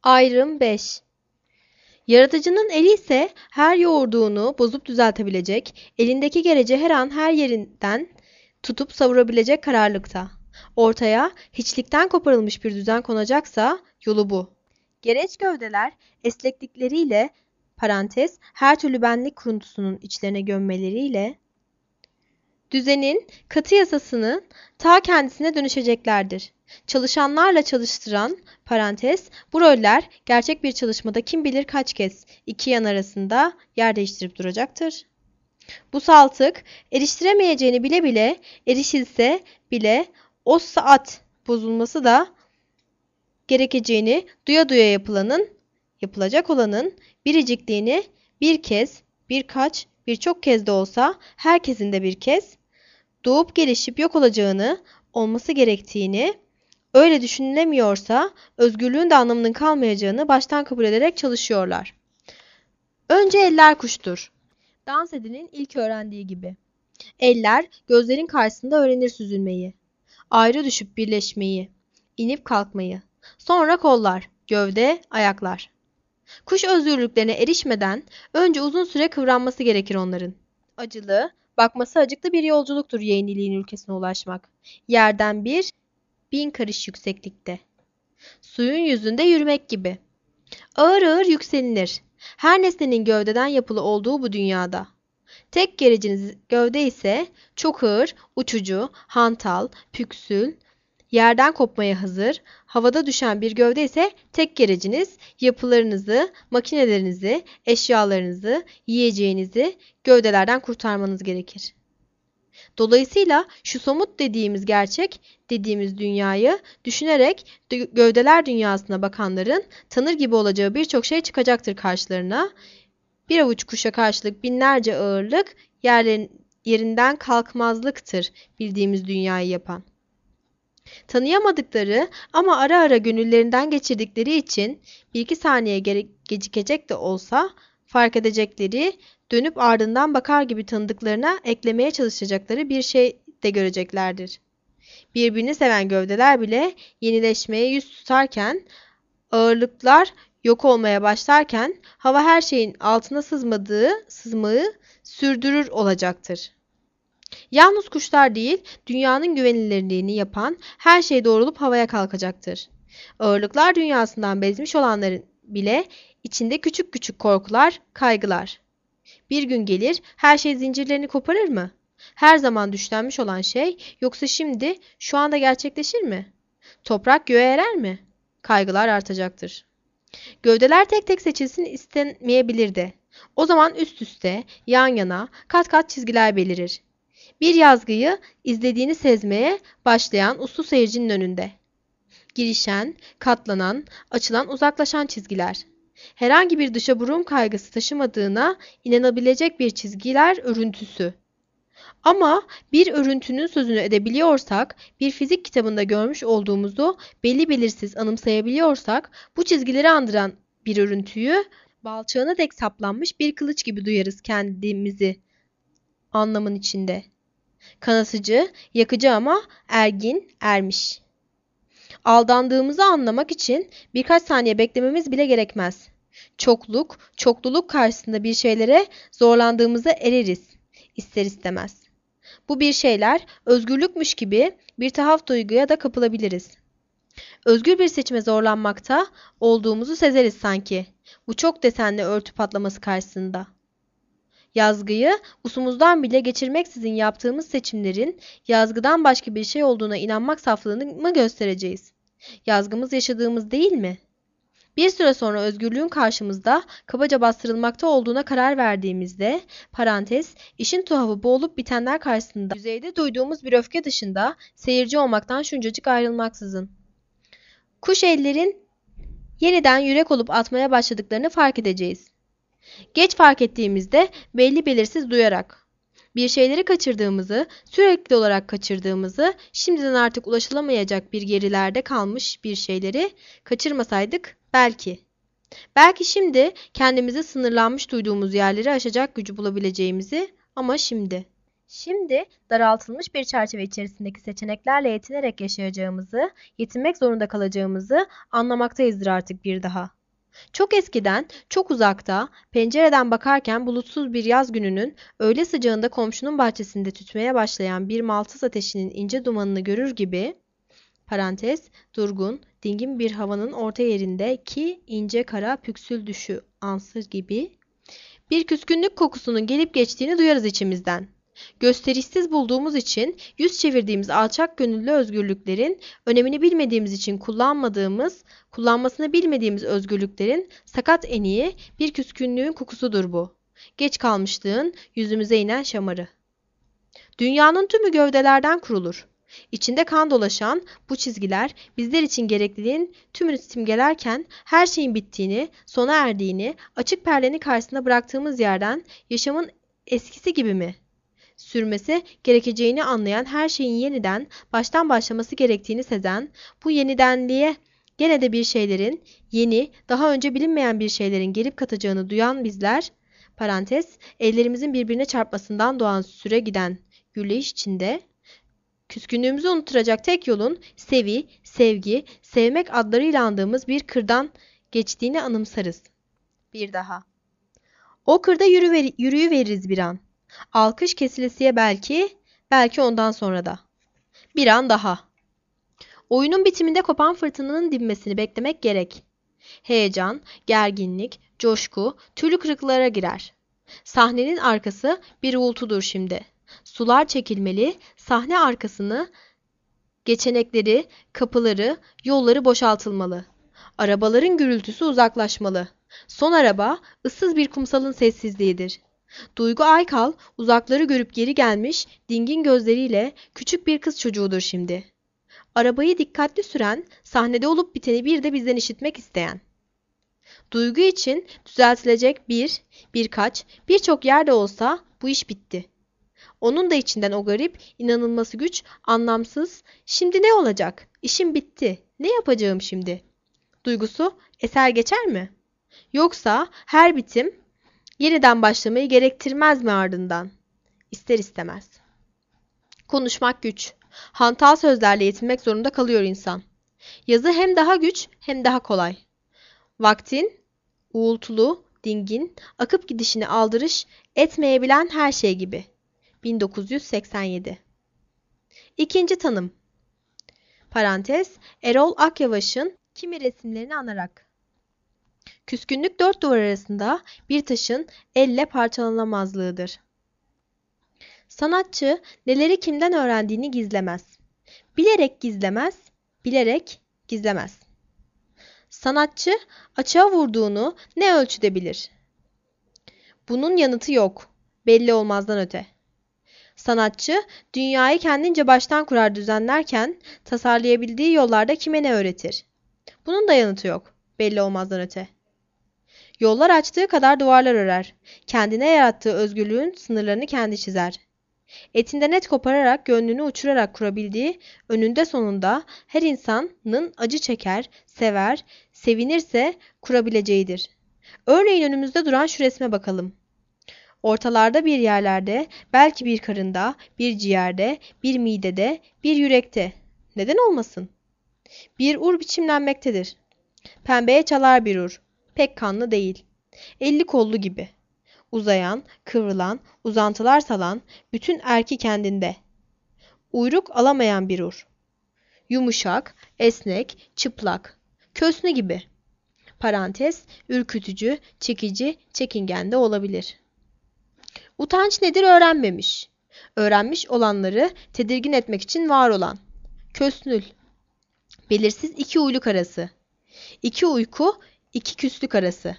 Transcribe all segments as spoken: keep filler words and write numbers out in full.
Ayrım beş. Yaratıcının eli ise her yoğurduğunu bozup düzeltebilecek, elindeki gereci her an her yerinden tutup savurabilecek kararlılıkta. Ortaya hiçlikten koparılmış bir düzen konacaksa yolu bu. Gereç gövdeler esneklikleriyle, parantez, her türlü benlik kuruntusunun içlerine gömmeleriyle, düzenin katı yasasının ta kendisine dönüşeceklerdir. Çalışanlarla çalıştıran, parantez, bu roller gerçek bir çalışmada kim bilir kaç kez iki yan arasında yer değiştirip duracaktır. Bu saltık eriştiremeyeceğini bile bile erişilse bile o saat bozulması da gerekeceğini duya duya yapılanın, yapılacak olanın biricikliğini bir kez, birkaç, birçok kez de olsa herkesin de bir kez doğup gelişip yok olacağını, olması gerektiğini, öyle düşünülemiyorsa özgürlüğün de anlamının kalmayacağını baştan kabul ederek çalışıyorlar. Önce eller kuştur. Dans edenin ilk öğrendiği gibi. Eller gözlerin karşısında öğrenir süzülmeyi, ayrı düşüp birleşmeyi, inip kalkmayı. Sonra kollar, gövde, ayaklar. Kuş özgürlüklerine erişmeden önce uzun süre kıvranması gerekir onların. Acılı, bakması acıklı bir yolculuktur yeğeniliğin ülkesine ulaşmak. Yerden bir, bin karış yükseklikte. Suyun yüzünde yürümek gibi. Ağır ağır yükselilir. Her nesnenin gövdeden yapılı olduğu bu dünyada. Tek gereciniz gövde ise çok ağır, uçucu, hantal, püksül, yerden kopmaya hazır, havada düşen bir gövde ise tek gereciniz yapılarınızı, makinelerinizi, eşyalarınızı, yiyeceğinizi gövdelerden kurtarmanız gerekir. Dolayısıyla şu somut dediğimiz gerçek dediğimiz dünyayı düşünerek gövdeler dünyasına bakanların tanır gibi olacağı birçok şey çıkacaktır karşılarına. Bir avuç kuşa karşılık binlerce ağırlık yerlerin, yerinden kalkmazlıktır bildiğimiz dünyayı yapan. Tanıyamadıkları ama ara ara gönüllerinden geçirdikleri için bir iki saniye gere- gecikecek de olsa fark edecekleri, dönüp ardından bakar gibi tanıdıklarına eklemeye çalışacakları bir şey de göreceklerdir. Birbirini seven gövdeler bile yenileşmeye yüz tutarken, ağırlıklar yok olmaya başlarken hava her şeyin altına sızmadığı sızmayı sürdürür olacaktır. Yalnız kuşlar değil, dünyanın güvenilirliğini yapan her şey doğrulup havaya kalkacaktır. Ağırlıklar dünyasından bezmiş olanların bile içinde küçük küçük korkular, kaygılar. Bir gün gelir, her şey zincirlerini koparır mı? Her zaman düşlenmiş olan şey, yoksa şimdi, şu anda gerçekleşir mi? Toprak göğe erer mi? Kaygılar artacaktır. Gövdeler tek tek seçilsin istenmeyebilir de. O zaman üst üste, yan yana, kat kat çizgiler belirir. Bir yazgıyı izlediğini sezmeye başlayan uslu seyircinin önünde. Girişen, katlanan, açılan, uzaklaşan çizgiler. Herhangi bir dışa vurum kaygısı taşımadığına inanabilecek bir çizgiler örüntüsü. Ama bir örüntünün sözünü edebiliyorsak, bir fizik kitabında görmüş olduğumuzu belli belirsiz anımsayabiliyorsak, bu çizgileri andıran bir örüntüyü balçığına dek saplanmış bir kılıç gibi duyarız kendimizi anlamın içinde. Kanasıcı, yakıcı ama ergin, ermiş. Aldandığımızı anlamak için birkaç saniye beklememiz bile gerekmez. Çokluk, çokluluk karşısında bir şeylere zorlandığımızda ereriz, ister istemez. Bu bir şeyler özgürlükmüş gibi bir tuhaf duyguya da kapılabiliriz. Özgür bir seçime zorlanmakta olduğumuzu sezeriz sanki, bu çok desenli örtü patlaması karşısında. Yazgıyı usumuzdan bile geçirmeksizin yaptığımız seçimlerin yazgıdan başka bir şey olduğuna inanmak saflığını mı göstereceğiz? Yazgımız yaşadığımız değil mi? Bir süre sonra özgürlüğün karşımızda kabaca bastırılmakta olduğuna karar verdiğimizde, parantez, işin tuhafı bu olup bitenler karşısında yüzeyde duyduğumuz bir öfke dışında seyirci olmaktan şuncacık ayrılmaksızın. Kuş ellerin yeniden yürek olup atmaya başladıklarını fark edeceğiz. Geç fark ettiğimizde belli belirsiz duyarak. Bir şeyleri kaçırdığımızı, sürekli olarak kaçırdığımızı, şimdiden artık ulaşılamayacak bir gerilerde kalmış bir şeyleri kaçırmasaydık belki. Belki şimdi kendimizi sınırlanmış duyduğumuz yerleri aşacak gücü bulabileceğimizi ama şimdi. Şimdi daraltılmış bir çerçeve içerisindeki seçeneklerle yetinerek yaşayacağımızı, yetinmek zorunda kalacağımızı anlamaktayızdır artık bir daha. Çok eskiden, çok uzakta, pencereden bakarken bulutsuz bir yaz gününün öğle sıcağında komşunun bahçesinde tütmeye başlayan bir maltız ateşinin ince dumanını görür gibi, parantez, durgun, dingin bir havanın orta yerindeki ince kara püksül düşü ansı gibi, bir küskünlük kokusunun gelip geçtiğini duyarız içimizden. Gösterişsiz bulduğumuz için yüz çevirdiğimiz alçak gönüllü özgürlüklerin, önemini bilmediğimiz için kullanmadığımız, kullanmasını bilmediğimiz özgürlüklerin sakat eniği bir küskünlüğün kokusudur bu. Geç kalmışlığın yüzümüze inen şamarı. Dünyanın tümü gövdelerden kurulur. İçinde kan dolaşan bu çizgiler bizler için gerekliliğin tümünü simgelerken her şeyin bittiğini, sona erdiğini, açık perdenin karşısında bıraktığımız yerden yaşamın eskisi gibi mi sürmesi gerekeceğini anlayan, her şeyin yeniden baştan başlaması gerektiğini sezen, bu yenidenliğe gene de bir şeylerin, yeni, daha önce bilinmeyen bir şeylerin gelip katacağını duyan bizler, parantez, ellerimizin birbirine çarpmasından doğan süre giden gürleyiş içinde, küskünlüğümüzü unutturacak tek yolun sevi, sevgi, sevmek adlarıyla andığımız bir kırdan geçtiğini anımsarız. Bir daha. O kırda yürüver, yürüyüveririz bir an. Alkış kesilesiye belki, belki ondan sonra da. Bir an daha. Oyunun bitiminde kopan fırtınanın dinmesini beklemek gerek. Heyecan, gerginlik, coşku, türlü kırıklara girer. Sahnenin arkası bir uğultudur şimdi. Sular çekilmeli, sahne arkasını, geçenekleri, kapıları, yolları boşaltılmalı. Arabaların gürültüsü uzaklaşmalı. Son araba, ıssız bir kumsalın sessizliğidir. Duygu Aykal uzakları görüp geri gelmiş dingin gözleriyle küçük bir kız çocuğudur şimdi. Arabayı dikkatli süren, sahnede olup biteni bir de bizden işitmek isteyen. Duygu için düzeltilecek bir, birkaç, birçok yerde olsa bu iş bitti. Onun da içinden o garip, inanılması güç, anlamsız, şimdi ne olacak? İşim bitti. Ne yapacağım şimdi? Duygusu eser geçer mi? Yoksa her bitim yeniden başlamayı gerektirmez mi ardından? İster istemez. Konuşmak güç. Hantal sözlerle yetinmek zorunda kalıyor insan. Yazı hem daha güç hem daha kolay. Vaktin, uğultulu, dingin, akıp gidişini aldırış etmeyebilen her şey gibi. bin dokuz yüz seksen yedi. İkinci tanım. Parantez, Erol Akyavaş'ın kimi resimlerini anarak. Küskünlük dört duvar arasında bir taşın elle parçalanamazlığıdır. Sanatçı neleri kimden öğrendiğini gizlemez. Bilerek gizlemez, bilerek gizlemez. Sanatçı açığa vurduğunu ne ölçüde bilir? Bunun yanıtı yok, belli olmazdan öte. Sanatçı dünyayı kendince baştan kurar düzenlerken tasarlayabildiği yollarda kime ne öğretir? Bunun da yanıtı yok, belli olmazdan öte. Yollar açtığı kadar duvarlar örer. Kendine yarattığı özgürlüğün sınırlarını kendi çizer. Etinden et kopararak, gönlünü uçurarak kurabildiği, önünde sonunda her insanın acı çeker, sever, sevinirse kurabileceğidir. Örneğin önümüzde duran şu resme bakalım. Ortalarda bir yerlerde, belki bir karında, bir ciğerde, bir midede, bir yürekte. Neden olmasın? Bir ur biçimlenmektedir. Pembeye çalar bir ur. Pek kanlı değil. Elli kollu gibi. Uzayan, kıvrılan, uzantılar salan, bütün erki kendinde. Uyruk alamayan bir ur. Yumuşak, esnek, çıplak. Kösne gibi. Parantez, ürkütücü, çekici, çekingen de olabilir. Utanç nedir öğrenmemiş. Öğrenmiş olanları tedirgin etmek için var olan. Kösnül. Belirsiz iki uyluk arası. İki uyku, iki küslük arası.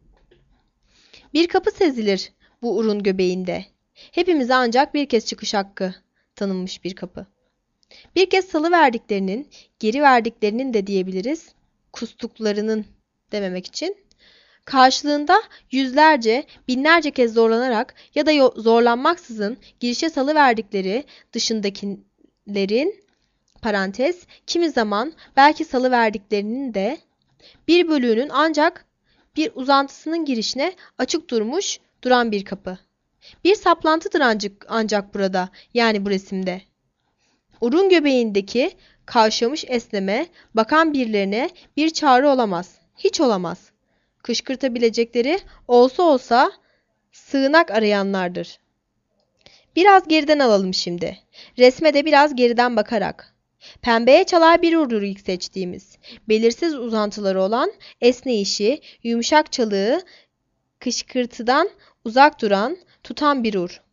Bir kapı sezilir bu urun göbeğinde. Hepimize ancak bir kez çıkış hakkı tanınmış bir kapı. Bir kez salıverdiklerinin, geri verdiklerinin de diyebiliriz, kustuklarının dememek için. Karşılığında yüzlerce, binlerce kez zorlanarak ya da zorlanmaksızın girişe salıverdikleri dışındakilerin, parantez, kimi zaman belki salıverdiklerinin de bir bölüğünün ancak bir uzantısının girişine açık durmuş, duran bir kapı. Bir saplantıdır ancak, ancak burada, yani bu resimde. Urun göbeğindeki kavşamış esneme, bakan birilerine bir çağrı olamaz. Hiç olamaz. Kışkırtabilecekleri olsa olsa sığınak arayanlardır. Biraz geriden alalım şimdi. Resme de biraz geriden bakarak. Pembeye çalar bir urdur ilk seçtiğimiz. Belirsiz uzantıları olan, esneyişi, yumuşak çalığı, kışkırtıdan uzak duran, tutan bir ur.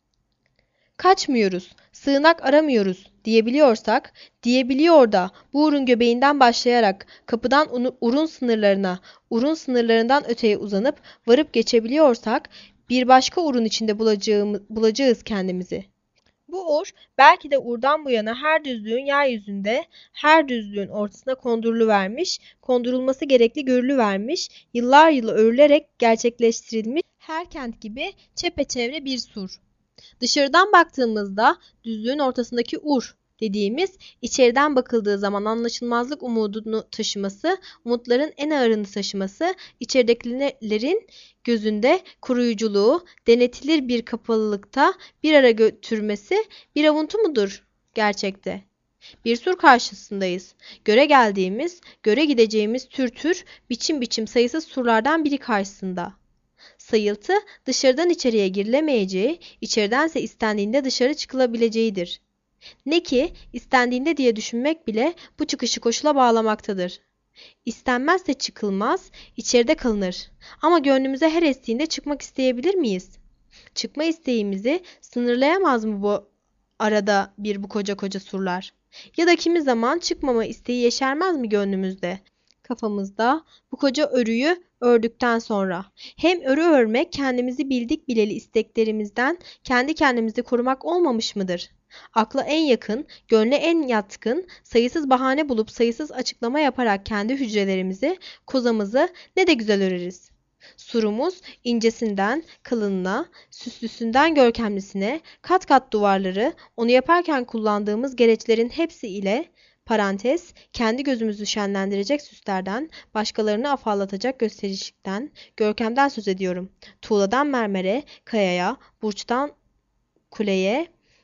Kaçmıyoruz, sığınak aramıyoruz diyebiliyorsak, diyebiliyor da bu urun göbeğinden başlayarak kapıdan urun sınırlarına, urun sınırlarından öteye uzanıp varıp geçebiliyorsak, bir başka urun içinde bulacağımız, bulacağız kendimizi. Bu ur belki de urdan bu yana her düzlüğün yeryüzünde, her düzlüğün ortasına konduruluvermiş, kondurulması gerekli görülüvermiş, yıllar yılı örülerek gerçekleştirilmiş her kent gibi çepeçevre bir sur. Dışarıdan baktığımızda düzlüğün ortasındaki ur dediğimiz, içeriden bakıldığı zaman anlaşılmazlık umudunu taşıması, umutların en ağırını taşıması, içeridekilerin gözünde koruyuculuğu, denetilir bir kapalılıkta bir ara götürmesi bir avuntu mudur gerçekte? Bir sur karşısındayız. Göre geldiğimiz, göre gideceğimiz tür tür, biçim biçim sayısız surlardan biri karşısında. Sayıltı dışarıdan içeriye girilemeyeceği, içeridense istendiğinde dışarı çıkılabileceğidir. Ne ki istendiğinde diye düşünmek bile bu çıkışı koşula bağlamaktadır. İstenmezse çıkılmaz, içeride kalınır. Ama gönlümüze her estiğinde çıkmak isteyebilir miyiz? Çıkma isteğimizi sınırlayamaz mı bu arada bir bu koca koca surlar? Ya da kimi zaman çıkmama isteği yeşermez mi gönlümüzde, kafamızda bu koca örüyü ördükten sonra? Hem örü örmek kendimizi bildik bileli isteklerimizden kendi kendimizi korumak olmamış mıdır? Akla en yakın, gönle en yatkın, sayısız bahane bulup sayısız açıklama yaparak kendi hücrelerimizi, kozamızı ne de güzel öreriz. Surumuz incesinden kalınına, süslüsünden görkemlisine, kat kat duvarları, onu yaparken kullandığımız gereçlerin hepsi ile, parantez, kendi gözümüzü şenlendirecek süslerden, başkalarını afallatacak gösterişlikten, görkemden söz ediyorum. Tuğladan mermere, kayaya, burçtan kuleye,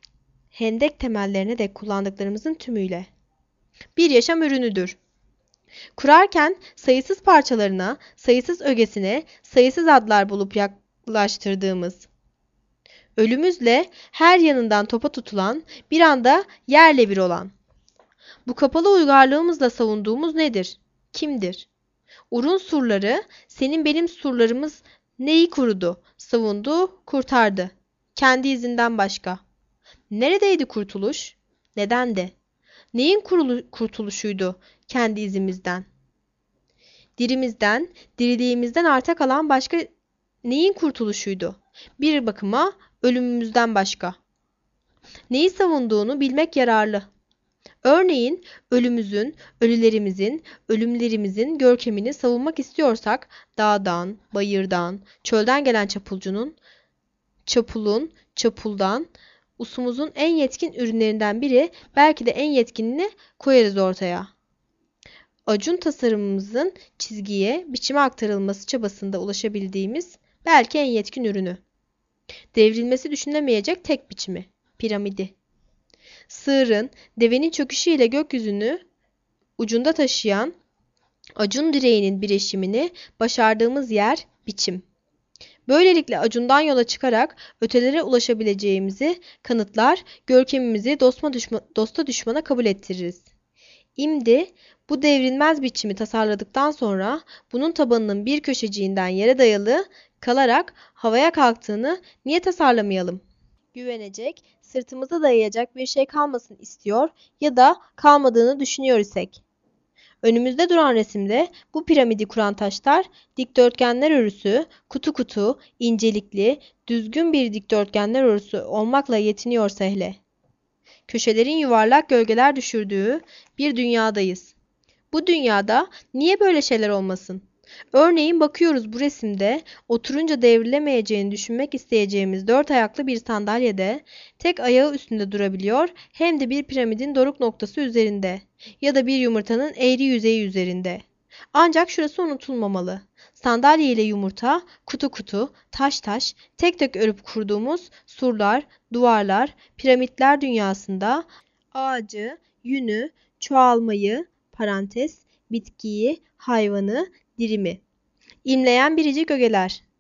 hendek temellerine de kullandıklarımızın tümüyle. Bir yaşam ürünüdür. Kurarken sayısız parçalarına, sayısız ögesine, sayısız adlar bulup yaklaştırdığımız, ölümüzle her yanından topa tutulan, bir anda yerle bir olan. Bu kapalı uygarlığımızla savunduğumuz nedir? Kimdir? Urun surları, senin benim surlarımız neyi kurudu, savundu, kurtardı? Kendi izinden başka. Neredeydi kurtuluş? Nedendi? Neyin kurulu- kurtuluşuydu kendi izimizden? Dirimizden, diriliğimizden arta kalan başka neyin kurtuluşuydu? Bir bakıma ölümümüzden başka. Neyi savunduğunu bilmek yararlı. Örneğin ölümümüzün, ölülerimizin, ölümlerimizin görkemini savunmak istiyorsak dağdan, bayırdan, çölden gelen çapulcunun, çapulun, çapuldan, usumuzun en yetkin ürünlerinden biri, belki de en yetkinini koyarız ortaya. Acun tasarımımızın çizgiye, biçime aktarılması çabasında ulaşabildiğimiz belki en yetkin ürünü. Devrilmesi düşünülemeyecek tek biçimi, piramidi. Sığırın, devenin çöküşüyle gökyüzünü ucunda taşıyan Acun direğinin birleşimini başardığımız yer biçim. Böylelikle Acun'dan yola çıkarak ötelere ulaşabileceğimizi kanıtlar, görkemimizi dostma düşma, dosta düşmana kabul ettiririz. İmdi bu devrilmez biçimi tasarladıktan sonra bunun tabanının bir köşeciğinden yere dayalı kalarak havaya kalktığını niye tasarlamayalım? Güvenecek, sırtımıza dayayacak bir şey kalmasın istiyor ya da kalmadığını düşünüyor isek. Önümüzde duran resimde bu piramidi kuran taşlar dikdörtgenler örüsü, kutu kutu, incelikli, düzgün bir dikdörtgenler örüsü olmakla yetiniyorsa hele. Köşelerin yuvarlak gölgeler düşürdüğü bir dünyadayız. Bu dünyada niye böyle şeyler olmasın? Örneğin bakıyoruz bu resimde oturunca devrilemeyeceğini düşünmek isteyeceğimiz dört ayaklı bir sandalyede tek ayağı üstünde durabiliyor, hem de bir piramidin doruk noktası üzerinde ya da bir yumurtanın eğri yüzeyi üzerinde. Ancak şurası unutulmamalı. sandalye ile yumurta, kutu kutu, taş taş, tek tek örüp kurduğumuz surlar, duvarlar, piramitler dünyasında ağacı, yünü, çoğalmayı, parantez, bitkiyi, hayvanı, dirimi, imleyen biricik ögeler.